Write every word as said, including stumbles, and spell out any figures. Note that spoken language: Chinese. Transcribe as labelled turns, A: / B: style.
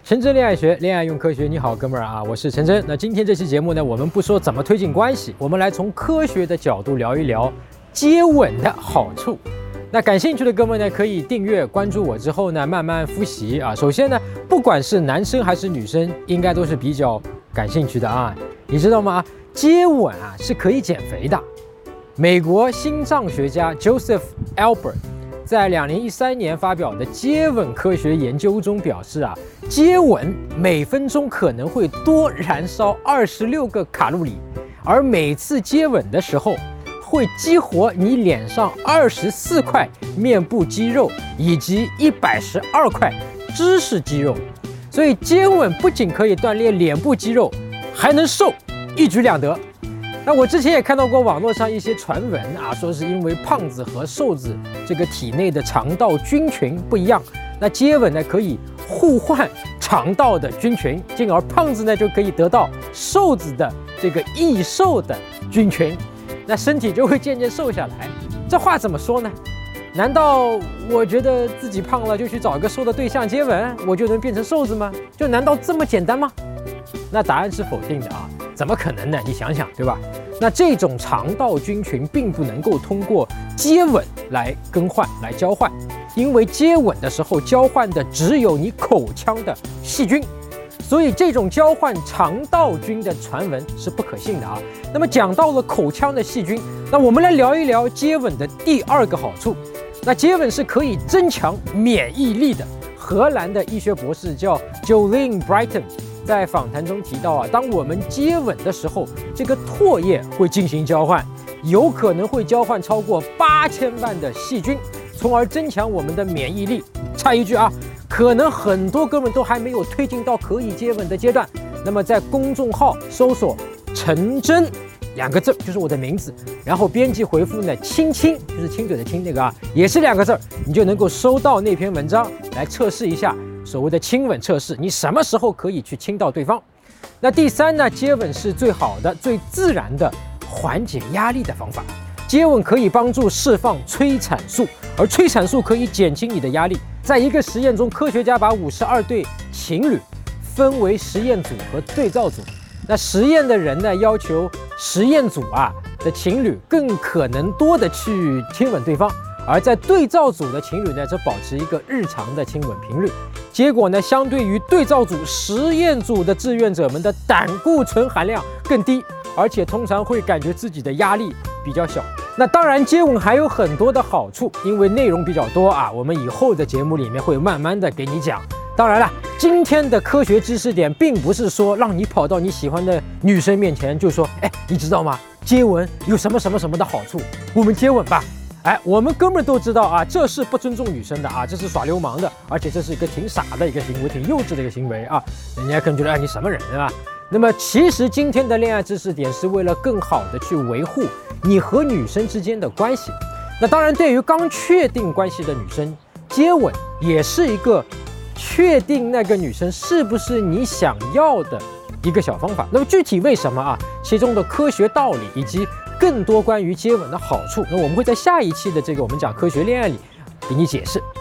A: 陈真恋爱学，恋爱用科学。你好，哥们儿啊，我是陈真。那今天这期节目呢，我们不说怎么推进关系，我们来从科学的角度聊一聊接吻的好处。那感兴趣的哥们呢，可以订阅关注我之后呢，慢慢复习啊。首先呢，不管是男生还是女生，应该都是比较感兴趣的啊。你知道吗？接吻啊是可以减肥的。美国心脏学家 Joseph Albert 在二零一三年发表的接吻科学研究中表示啊，接吻每分钟可能会多燃烧二十六个卡路里，而每次接吻的时候会激活你脸上二十四块面部肌肉以及一百十二块芝士肌肉，所以接吻不仅可以锻炼脸部肌肉，还能瘦，一举两得。那我之前也看到过网络上一些传闻啊，说是因为胖子和瘦子这个体内的肠道菌群不一样，那接吻呢可以互换肠道的菌群，进而胖子呢就可以得到瘦子的这个易瘦的菌群，那身体就会渐渐瘦下来。这话怎么说呢？难道我觉得自己胖了就去找一个瘦的对象接吻，我就能变成瘦子吗？就难道这么简单吗？那答案是否定的啊，怎么可能呢？你想想，对吧？那这种肠道菌群并不能够通过接吻来更换、来交换，因为接吻的时候交换的只有你口腔的细菌，所以这种交换肠道菌的传闻是不可信的啊。那么讲到了口腔的细菌，那我们来聊一聊接吻的第二个好处。那接吻是可以增强免疫力的。荷兰的医学博士叫 Jolene Brighton 在访谈中提到啊，当我们接吻的时候，这个唾液会进行交换，有可能会交换超过八千万的细菌，从而增强我们的免疫力。插一句啊，可能很多哥们都还没有推进到可以接吻的阶段，那么在公众号搜索陈真两个字，就是我的名字，然后编辑回复呢亲亲，就是亲嘴的亲那个啊，也是两个字，你就能够收到那篇文章来测试一下所谓的亲吻测试，你什么时候可以去亲到对方。那第三呢，接吻是最好的、最自然的缓解压力的方法。接吻可以帮助释放催产素，而催产素可以减轻你的压力。在一个实验中，科学家把五十二对情侣分为实验组和对照组。那实验的人呢，要求实验组啊的情侣更可能多的去亲吻对方，而在对照组的情侣呢，则保持一个日常的亲吻频率。结果呢，相对于对照组，实验组的志愿者们的胆固醇含量更低，而且通常会感觉自己的压力比较小。那当然，接吻还有很多的好处，因为内容比较多啊，我们以后的节目里面会慢慢的给你讲。当然了，今天的科学知识点并不是说让你跑到你喜欢的女生面前就说，哎，你知道吗？接吻有什么什么什么的好处，我们接吻吧。哎，我们哥们儿都知道啊，这是不尊重女生的啊，这是耍流氓的，而且这是一个挺傻的一个行为，挺幼稚的一个行为啊，人家可能觉得，哎，你什么人对吧？那么其实今天的恋爱知识点是为了更好的去维护你和女生之间的关系。那当然，对于刚确定关系的女生，接吻也是一个确定那个女生是不是你想要的一个小方法。那么具体为什么啊？其中的科学道理以及更多关于接吻的好处，那我们会在下一期的这个我们讲科学恋爱里给你解释。